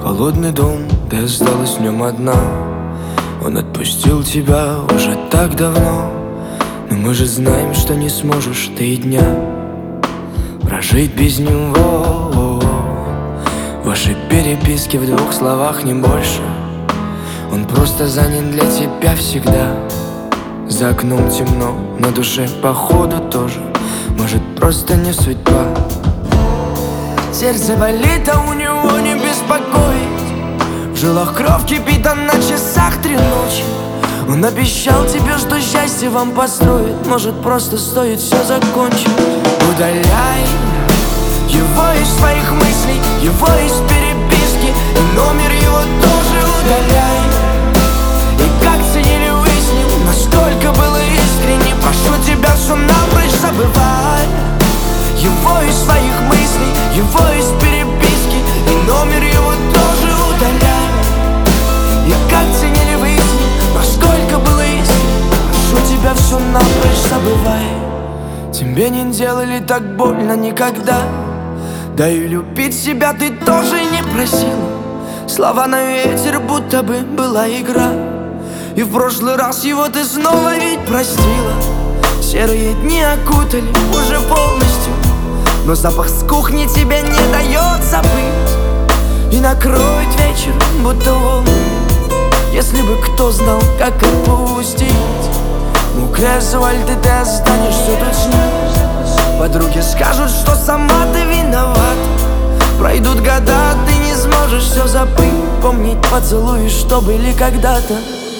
Холодный дом, ты осталась в нем одна. Он отпустил тебя уже так давно, но мы же знаем, что не сможешь ты и дня прожить без него. Ваши переписки в 2 словах, не больше. Он просто занят для тебя всегда. За окном темно, на душе походу тоже. Может, просто не судьба. Сердце болит, а у него не беспокоит. В жилах кровь кипит, а на часах 3 ночи. Он обещал тебе, что счастье вам построит. Может, просто стоит все закончить. Удаляй его из своих мыслей, его из переписки, и номер его тоже удаляй. И как ценили выясним, насколько было искренне. Прошу тебя, все напрочь забывай. Его из своих мыслей, его из переписки, и номер его тоже удаляй. И как ценили выясним, насколько было искренне. Прошу тебя, все напрочь забывай. Тебе не делали так больно никогда. Да и любить себя ты тоже не просил. Слова на ветер, будто бы была игра. И в прошлый раз его ты снова ведь простила. Серые дни окутали уже полностью, но запах с кухни тебе не дает забыть. И накроет вечер, будто волны. Если бы кто знал, как отпустить. Мокрый асфальт, и ты останешься тут с ним. Подруги скажут, что сама ты виноват. Пройдут года, а ты не сможешь все забыть. Помнить поцелуи, что были когда-то.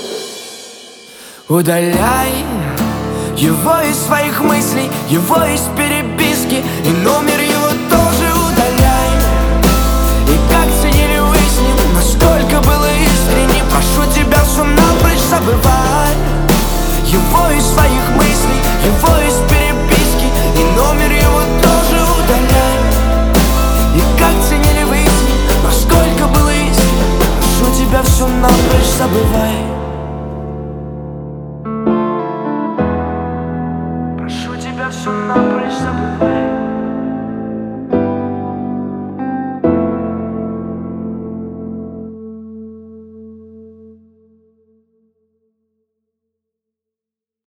Удаляй его из своих мыслей, его из переписки, и номер его тоже удаляй. И как ценили выясним, насколько было искренне. Прошу тебя, все напрочь забывай. Его из своих мыслей, его из переписки, и номер его тоже удаляй. И как ценили выясним, насколько было искренне. Прошу тебя, все напрочь забывай. Прошу тебя, все напрочь забывай.